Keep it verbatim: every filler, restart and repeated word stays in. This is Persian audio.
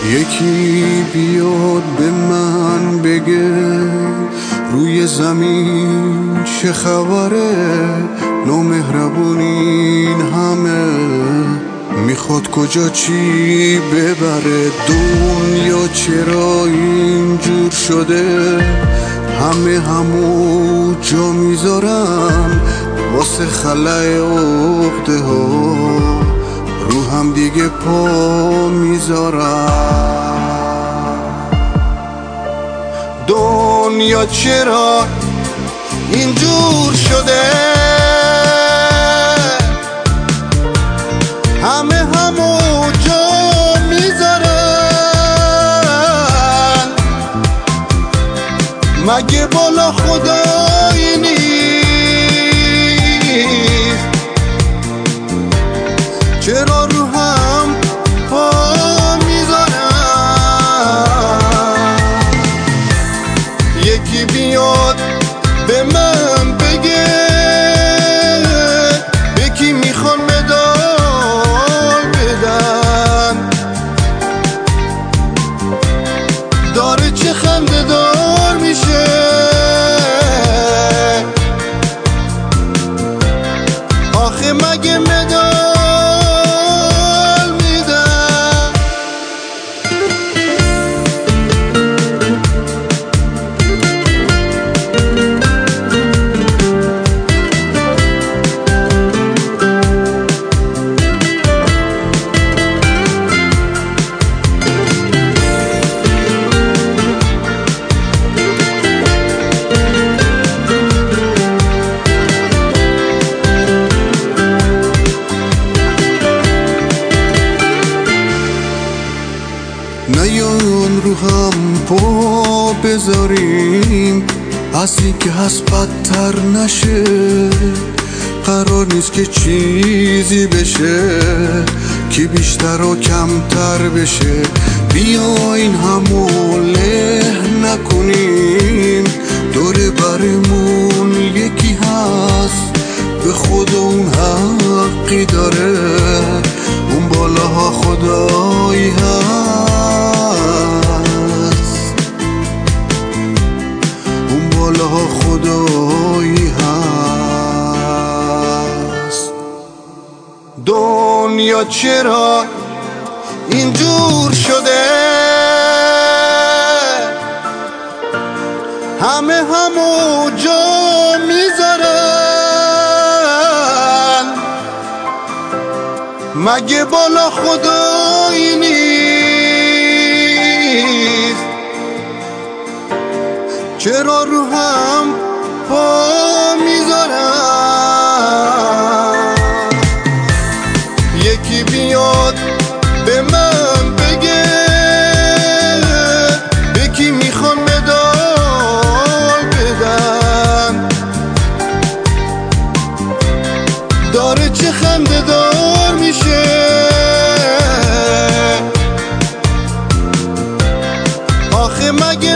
یکی بیاد به من بگه روی زمین چه خبره، نامهربونین همه میخواد کجا چی ببره. دنیا چرا اینجور شده، همه همو جا میذارن واسه خلای عقده ها، رو هم دیگه پا میذارن. دنیا چرا اینجور شده، همه همو جا میذارن، مگه بالا خدایی نیست؟ چرا رو هم پا میذارن؟ یکی بیاد به من بگه به کی میخوان مدال بدن، داره چه خنده دار میشه، آخه مگه مدال میدن؟ نیان رو هم پا بذاریم، از این که هست بدتر نشه. قرار نیست که چیزی بشه که بیشتر و کمتر بشه. بیاین همو له نکنیم، دوره برمون یکی هست، به خود اون حقی داره، اون بالاها خدایی هست، اون بالاها خدایی هست. دنیا چرا اینجور شده، همه همو جا میذارن، مگه بالا خدایی نیست؟ چرا رو هم پا میذارن؟ یکی بیاد به من بگه به کی میخوان مدال بدن، داره چه خنده دار میشه، آخه مگه